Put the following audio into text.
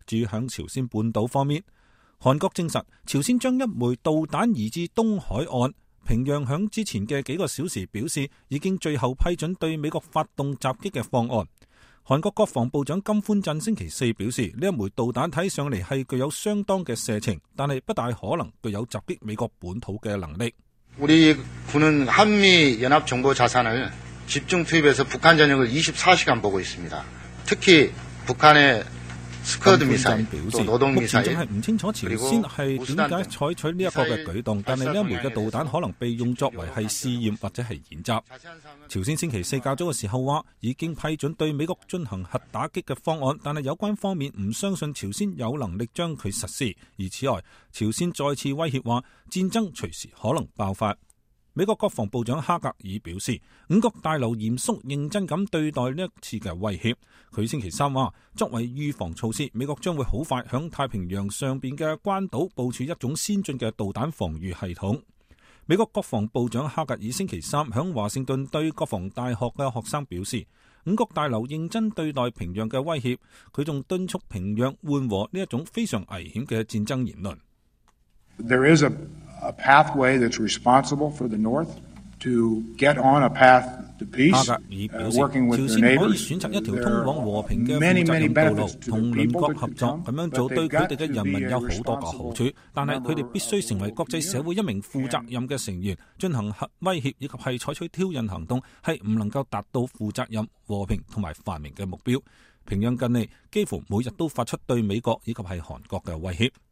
至於響朝鮮半島方面，韓國證實朝鮮將一枚導彈移至東海岸。平壤響之前嘅幾個小時表示，已經最後批准對美國發動襲擊嘅方案。韓國國防部長金寬鎮星期四表示，呢一枚導彈睇上嚟係具有相當嘅射程，但係不大可能具有襲擊美國本土嘅能力。 우리 군은 한미 연합 정보 자산을 집중 투입해서 북한 전역을 24시간 보고 있습니다. 특히 북한의 스커드 미사일, 또 노동 미사일， 目前仲係唔清楚朝鮮係點解採取呢一個嘅舉動，但係呢一枚嘅導彈可能被用作為係試驗或者係演習。朝鮮星期四較早嘅時候話，已經批准對美國進行核打擊嘅方案，但係有關方面唔相信朝鮮有能力將佢實施。而此外，朝鮮再次威脅話，戰爭隨時可能爆發。美國國防部長哈格爾表示，五角大樓嚴肅認真咁對待呢一次嘅威脅。佢星期三話，作為預防措施，美國將會好快響太平洋上邊嘅關島部署一種先進嘅導彈防禦系統。美國國防部長哈格爾星期三響華盛頓對國防大學嘅學生表示，五角大樓認真對待平壤嘅威脅。佢仲敦促平壤緩和呢一種非常危險嘅戰爭言論。 There is a pathway that's responsible for the North to get on a path to peace. 哈格爾表示，朝鮮可以選擇一條通往和平嘅負責任道路，同鄰國合作，咁樣做對佢哋嘅人民有好多個好處。但係佢哋必須成為國際社會一名負責任嘅成員，進行核威脅以及係採取挑釁行動，係唔能夠達到負責任、和平同埋繁榮嘅目標。平壤近嚟幾乎每日都發出對美國以及係韓國嘅威脅。